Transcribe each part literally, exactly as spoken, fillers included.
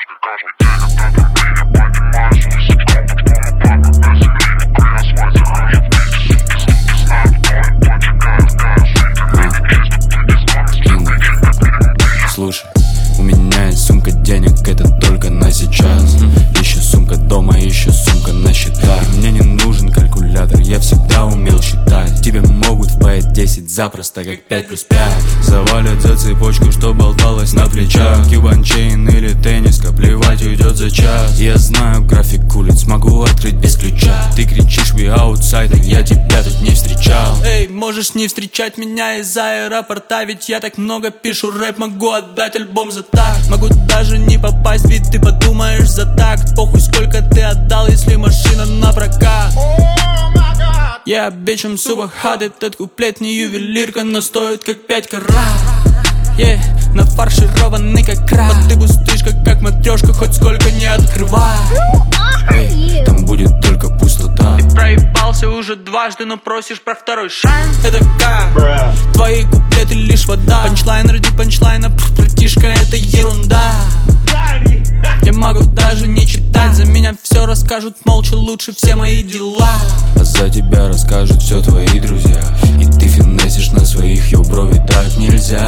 Слушай, у меня есть сумка денег, это только на сейчас. Еще сумка дома, еще сумка на счетах. Мне не нужен калькулятор, я всегда умел считать. Тебе могут впаять десять запросто, как пять плюс пять. Завалят за цепочку, что болталась на плечах. Кьюбанчейн или тенниска, плевать, уйдет за час. Я знаю график улиц, могу открыть без ключа. Ты кричишь we outside, я тебя тут не встречал. Эй, можешь не встречать меня из-за аэропорта, ведь я так много пишу рэп, могу отдать альбом за так. Могу даже не попасть, ведь ты подумаешь за такт. Похуй сколько ты отдал, если машина на прокат. Я бичем субахат, этот куплет не ювелирка, но стоит как пять карат. Yeah, нафаршированный как краб, ты пустышка как матрешка, хоть сколько не открывай. Эй, там будет только пустота. Ты проебался уже дважды, но просишь про второй шанс. Это как? Твои куплеты лишь вода. Панчлайн ради панчлайна, пф, братишка, это ерунда. Я могу даже не читать, за меня все расскажут молча, лучше все мои дела. А за тебя расскажут все твои друзья. И ты финесишь на своих, йо, брови, так нельзя.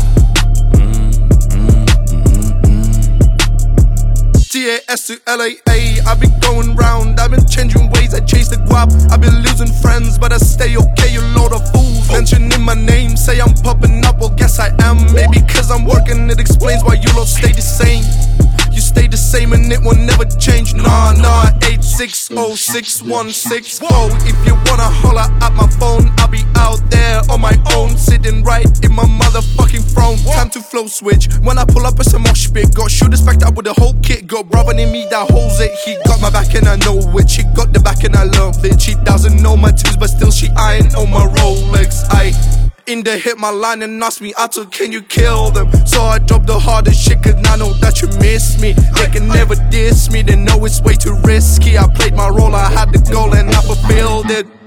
T A S to L A A, I've been going round, I've been changing ways, I chase the guap. I've been losing friends, but I stay okay, you load of fools. Mentioning my name, say I'm popping up, well guess I am. Maybe cause I'm working, it explains why you lot stay the same. You stay the same and it will never change. Nah, nah, eight six oh six one six four. If you wanna holler at my phone, I'll be out there on my own, sitting right in my motherfucking throne. Time to flow switch. When I pull up, it's a mosh pit. Got shooters backed up with a whole kit. Got brother in me that holds it. He got my back and I know it. She got the back and I love it. She doesn't know my twos, but still she eyeing on my Rolex. I in the hit my line and asked me out to can you kill them. So I dropped the hardest shit cause I know that you miss me. They can never diss me, they know it's way too risky. I played my role, I had the goal and I fulfilled it.